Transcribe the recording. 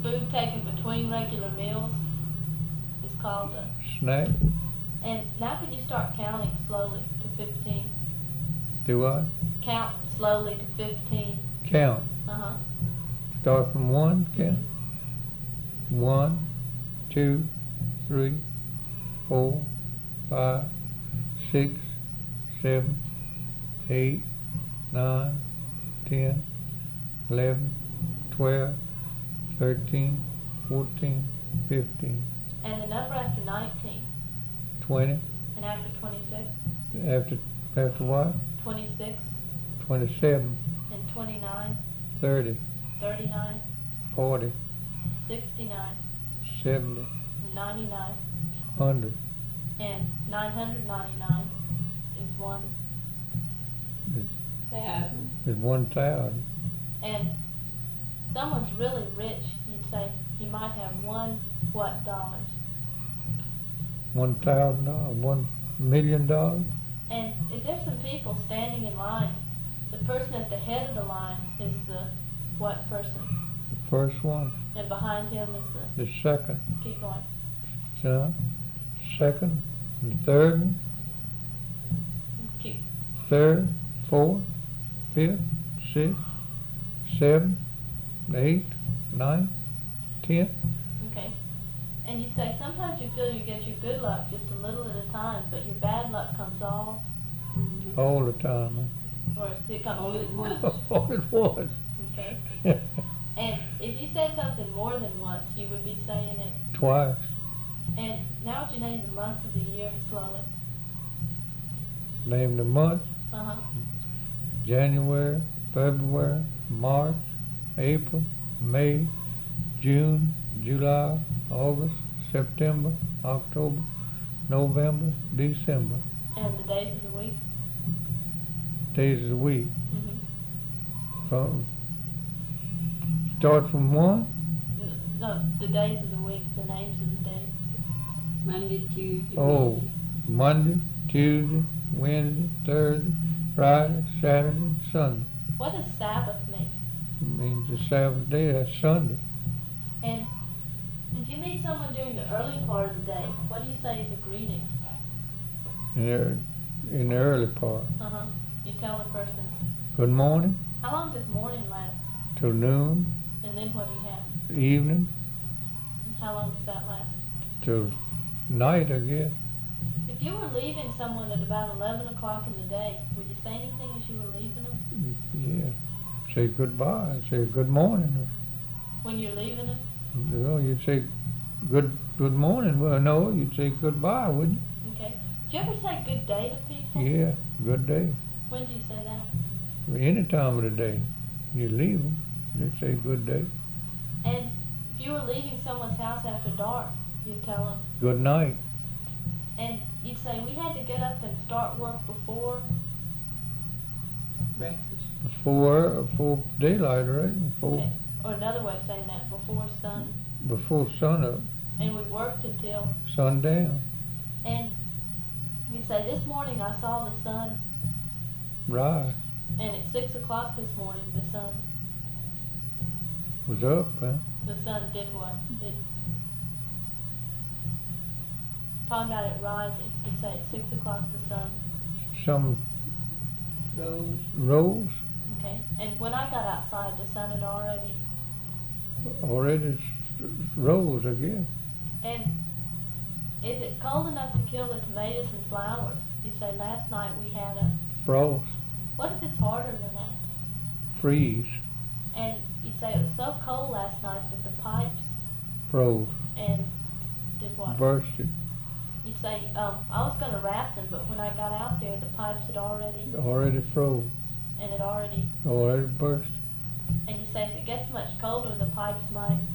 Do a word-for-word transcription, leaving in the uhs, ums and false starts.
food taken between regular meals is called a snack. And now could you start counting slowly to fifteen? Do I? Count slowly to fifteen. Count. Uh-huh. Start from one, count. One, two, three, four, five, six, seven, eight, nine, ten, eleven, twelve, thirteen, fourteen, fifteen, And the number after nineteen. twenty. And after twenty-six. After after what? twenty-six. Twenty-seven. And twenty-nine. Thirty. thirty-nine. Forty. sixty-nine. Seventy. And ninety-nine. Hundred. And nine hundred ninety-nine is one. Thousand. Is one thousand. And someone's really rich, you'd say he might have one what dollars. One thousand dollars. One million dollars. And if there's some people standing in line, the person at the head of the line is the what person? The first one. And behind him is the, The second. keep going. Son. Second. And the third one. Keep, Third. Fourth. Fifth. Sixth. Seventh. Eighth. Ninth. Tenth. okay. And you'd say sometimes you feel you get your good luck just a little at a time, but your bad luck comes all, All the time. or it comes All at once. Huh? All at once. Okay. And if you said something more than once, you would be saying it. Twice. And now would you name the months of the year slowly? Name the month. Uh-huh. January, February, March, April, May, June, July, August, September, October, November, December. And the days of the week? Days of the week. Mm-hmm. From start from one. No, the days of the week, the names of the days. Monday, Tuesday. Oh, Wednesday. Monday, Tuesday, Wednesday, Thursday, Friday, Saturday, Sunday. What does Sabbath mean? It means the Sabbath day. That's Sunday. And if you meet someone during the early part of the day, what do you say is a greeting? In the, in the early part. Uh-huh. You tell the person. Good morning How long does morning last? till noon, And then what do you have? evening And how long does that last? till night, I guess. If you were leaving someone at about eleven o'clock in the day, would you say anything as you were leaving them? Yeah. Say goodbye. Say good morning. When you're leaving them? Well, you'd say good good morning. Well, no, you'd say goodbye, wouldn't Okay. Do you ever say good day to people? you? Yeah. Good day. When do you say that? Any time of the day. You leave them, you'd say good day. And if you were leaving someone's house after dark, you'd tell them. Good night. And you'd say, we had to get up and start work before. Breakfast. Before before daylight, right? Before Okay. Or another way of saying that, before sun. before sun up, And we worked until. sundown. And you'd say, this morning I saw the sun. Rise. And at six o'clock this morning, the sun, Was up, huh? the sun did what? It, talking about it rising, you'd say at six o'clock the sun. Some Rose. rose Okay. And when I got outside, the sun had already. already s- rose, I guess. And if it's cold enough to kill the tomatoes and flowers, you say last night we had a. Frost. What if it's harder than that? Freeze. And you'd say it was so cold last night that the pipes Froze. and did what? Bursted. You'd say, um, I was going to wrap them, but when I got out there, the pipes had already, Already froze. and it already, Already burst. and you say if it gets much colder, the pipes might